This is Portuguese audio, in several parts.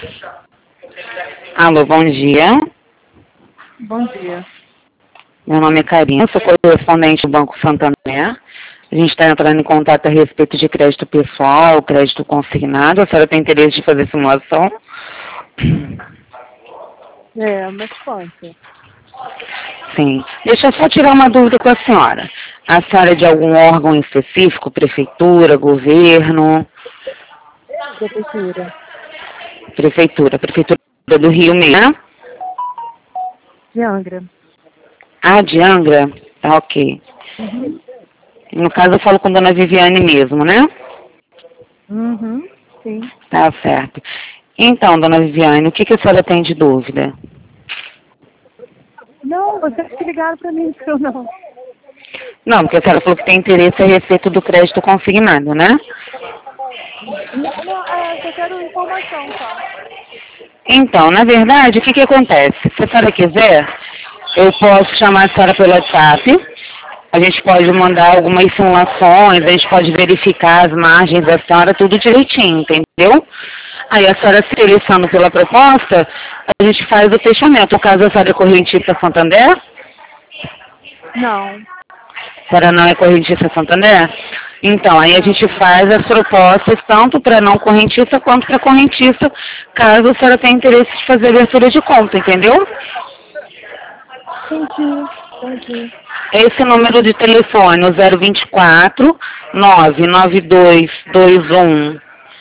Alô, bom dia. Bom dia. Meu nome é Karina, sou correspondente do Banco Santander. A gente está entrando em contato a respeito de crédito pessoal, crédito consignado. A senhora tem interesse de fazer simulação? Mas quanto? Sim. Deixa eu só tirar uma dúvida com a senhora. A senhora é de algum órgão específico? Prefeitura, governo? Prefeitura. Prefeitura. Prefeitura do Rio mesmo, né? De Angra. Ah, de Angra? Tá, ok. Uhum. No caso, eu falo com a dona Viviane mesmo, né? Uhum. Sim. Tá certo. Então, dona Viviane, o que a senhora tem de dúvida? Não, vocês que ligaram para mim, eu não. Não, porque a senhora falou que tem interesse a respeito do crédito consignado, né? Não, só quero informação, só. Então, na verdade, o que acontece? Se a senhora quiser, eu posso chamar a senhora pelo WhatsApp, a gente pode mandar algumas simulações, a gente pode verificar as margens da senhora, tudo direitinho, entendeu? Aí a senhora se interessando pela proposta, a gente faz o fechamento. No caso, a senhora é correntista Santander? Não. A senhora não é correntista Santander? Então, aí a gente faz as propostas tanto para não correntista quanto para correntista, caso a senhora tenha interesse de fazer abertura de conta, entendeu? Entendi. Esse número de telefone, o 024 99221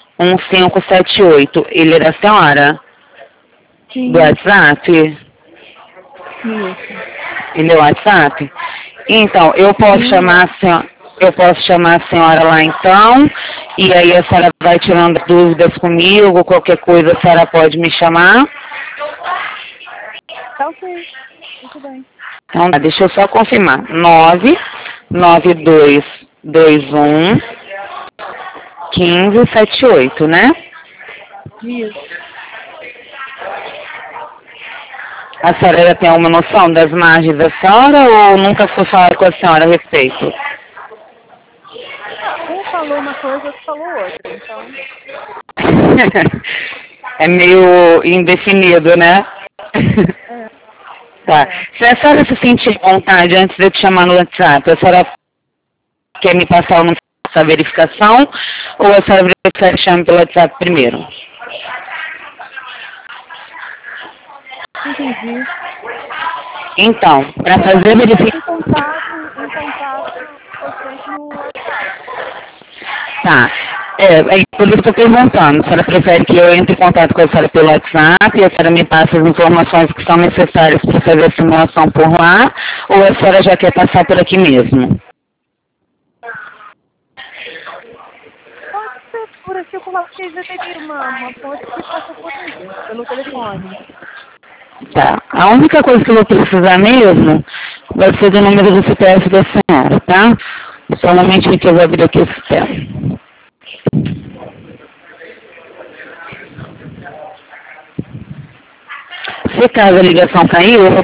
1578, ele é da senhora? Do Sim. WhatsApp? Isso. Ele é o WhatsApp? Então, eu posso chamar a senhora lá então, e aí a senhora vai tirando dúvidas comigo, qualquer coisa a senhora pode me chamar. Tá ok. Muito bem. Então, deixa eu só confirmar. 99221 1578, né? Isso. A senhora já tem alguma noção das margens da senhora ou nunca foi falar com a senhora a respeito? Um falou uma coisa, outro falou outra, então. É meio indefinido, né? É. Tá. Se a senhora se sentir à vontade antes de eu te chamar no WhatsApp, a senhora quer me passar essa verificação ou a senhora prefere chamar pelo WhatsApp primeiro? Entendi. Então, para fazer verificação... Em contato com vocês no WhatsApp. Tá. É por isso que eu estou perguntando. A senhora prefere que eu entre em contato com a senhora pelo WhatsApp e a senhora me passe as informações que são necessárias para fazer a simulação por lá, ou a senhora já quer passar por aqui mesmo? Pode ser por aqui, como vocês já teve uma fonte que passa por aí, pelo telefone. Tá. A única coisa que eu vou precisar mesmo vai ser do número do CPF da senhora, tá? Só um momentinho que eu vou abrir aqui o sistema. Se caso a ligação cair, eu vou